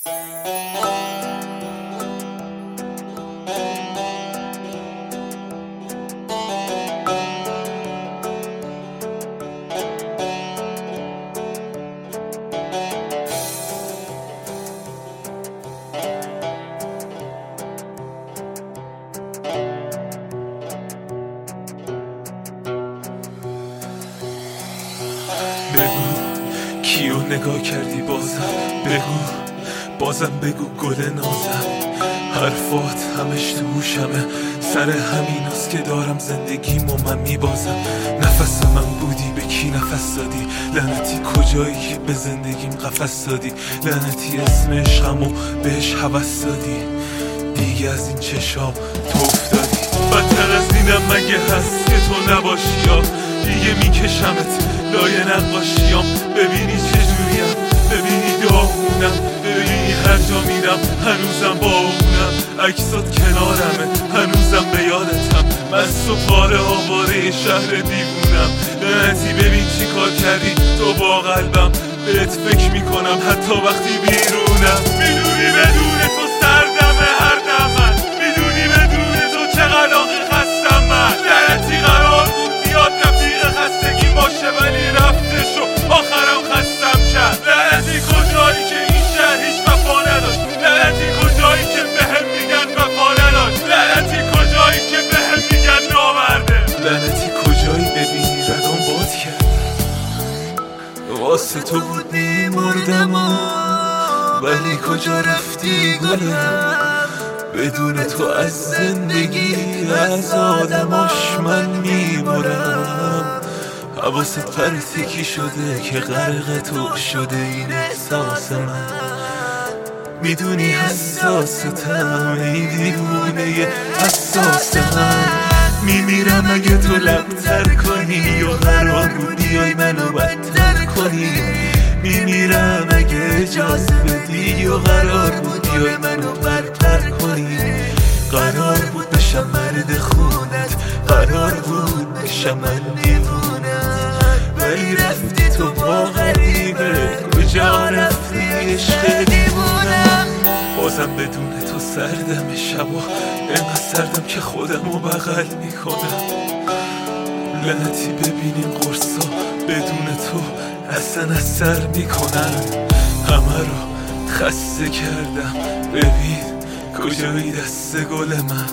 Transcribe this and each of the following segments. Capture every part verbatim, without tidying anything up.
بگو کیو نگاه کردی بازم، بگو بازم بگو گل نازم. حرفات همش تو گوشمه، سر همیناست که دارم زندگیمو من میبازم. نفس من بودی به کی نفس دادی، لعنتی کجایی که به زندگیم قفس دادی. لعنتی اسم عشقمو بهش هوس دادی، دیگه از این چشام تو افتادی. بدتر از اینم مگه هست که تو نباشی، یا دیگه میکشمت لای نقاشیام. ببینی چجوریم، ببینی داغونم، ببینی هر جا میرم هنوزم با اونم. عکسات کنارمه هنوزم به یادتم، مست و پاره آواره شهر دیوونم. لعنتی ببین چی کار کردی تو با قلبم، بهت فکر میکنم حتی وقتی بیرونم. میدونی بدون تو سردمه هر دم من، میدونی بدون تو چقدر آخه خستم من. لعنتی قرار بود بیاد رفیق خستگی باشه ولی رفتش و آخرم خستم کرد. لعنتی کجایی که این شهر هیچ وفا نداشت، لعنتی کجایی که بهم میگن وفا نداشت، لعنتی کجایی که بهم میگن نامرده. لعنتی کجایی ببینی ردام باد کرد، واسه تو بود میمردم ولی کجا رفتی گلم. بدون تو از زندگی از آدماش من میبرم. حواست پرتکی شده که غرق تو شده این احساس من. میدونی حساستم ای دیوونه حساس من. میمیرم اگه تو لبتر کنی، یا قرار بود بیای منو بدتر کنی. میمیرم اگه اجازه بدی، یا قرار بود بیای منو برتر کنی. قرار بود بشم مرد خونت، قرار بود بشم من دیوونت، ولی رفتی تو با غریبه. کجا رفتی عشق دیوونم. بازم بدون تو سردم شبا، اینقدر سردم که خودمو بغل میکنم. لعنتی ببینیم قرصا بدون تو اصلا اثر میکنن. همه رو خسته کردم، ببین کجایی دست گل من.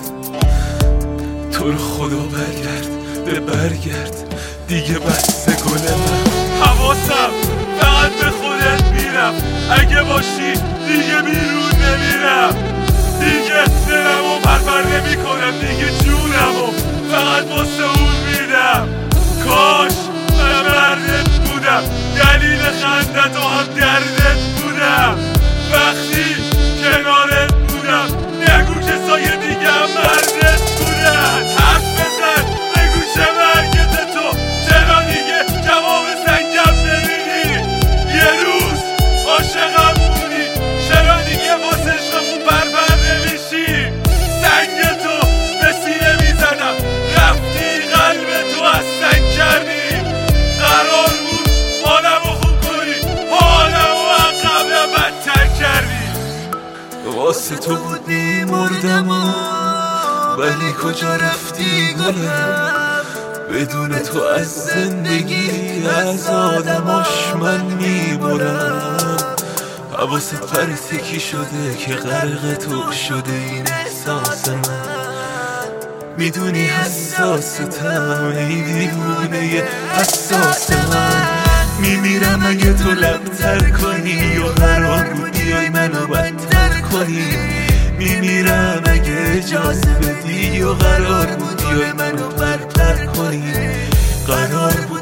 تو رو خدا برگرد به برگرد دیگه بس گل من. حواسم فقط به خودت میرم، اگه باشی دیگه بیرون نمیرم. دیگه دلمو پرپر نمی کنم، دیگه جونمو فقط واسه اون میدم. کاش من مردت بودم، دلیل خندت و هم دردت بودم. وقتی کنارت بودم نگو کسای دیگه هم مردت بودن. حرف بزن بگو چه مرگت تو، چرا دیگه جواب سنگم نمیدی. یه روز عاشقم بودی، چرا دیگه واسه عشقمون بربر نمیشی. سنگ تو به سینه میزدم، رفتی قلب تو از سنگ کردی. قرار بود حالمو خوب کنی، حالمو عقب بدتر کردی. واسه تو بود میمردم ولی کجا رفتی گلم. بدون تو از زندگی از آدماش من میبرم. حواست پرتکی شده که غرق تو شده این احساس من. میدونی حساستم ای دیوونه حساس من. میمیرم اگه تو لبتر کنی، یا قرار بود بیای منو بدتر کنی. میمیرم اگه اجازه بدی، یا قرار بود بیای منو برتر کنی. قرار بود